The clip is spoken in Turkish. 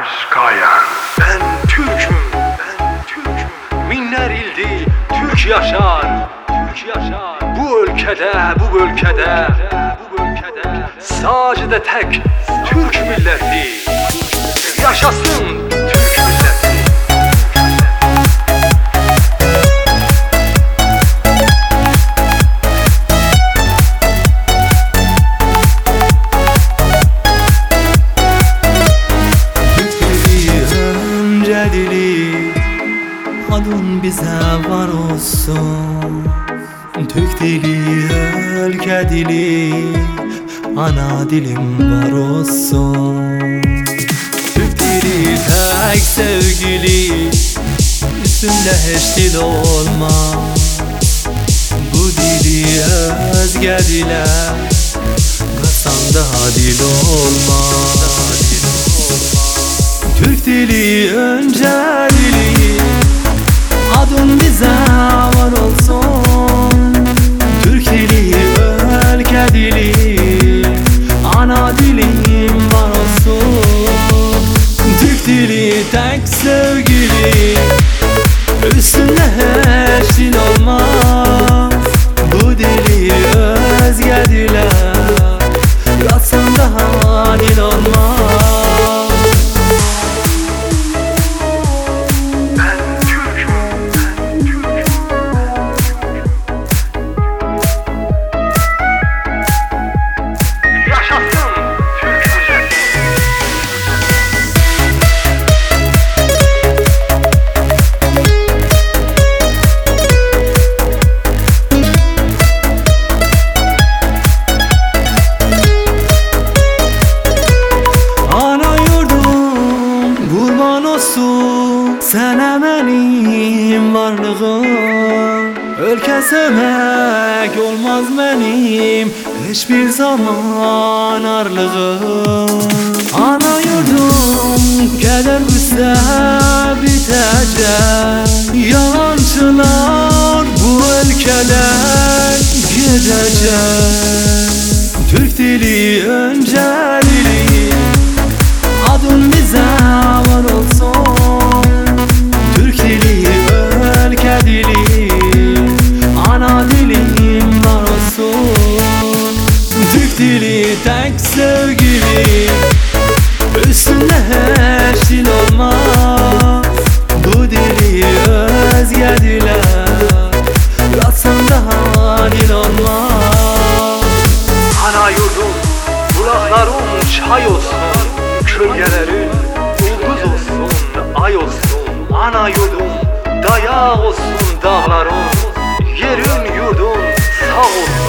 Kayan. Ben Türk'üm, ben Türk'üm. Minler ildi, Türk yaşar, Türk yaşar. Bu ülkede, bu bölgede, bu bölgede sadece tek Türk milleti. Yaşasın Türk milleti. Adın bize var olsun. Türk dili, ülke dili, ana dilim var olsun. Türk dili tek sevgili, üstünde hiç dil olmaz. Bu dili özge dile katsan daha dil olmaz. Türk dili önce dili, adın bize var olsun. Türk dili, ülke dili, ana dilim var olsun. Türk dili tek sevgili, üstünde hiç dil olmaz. Bu dili özge dile katsan daha dil olmaz. Sana benim varlığım, ülke sevmek olmaz benim hiçbir zaman arlığım. Ana yurdum keder güçse bitecek, yalancılar bu ülkeler gidecek. Türk dili önce dili, adın bize var olsun. Türk dili, ülke dili, ana dilim var olsun. Türk dili tek sevgili, üstünde hiç dil olmaz. Bu dili özge dile katsan daha dil olmaz. Ana yurdum, bulaklarım çay olsun, kölgelerin ulduz olsun, ay olsun. Ana yurdum, dayağı olsun dağlarım, yerin yurdum sağ olsun.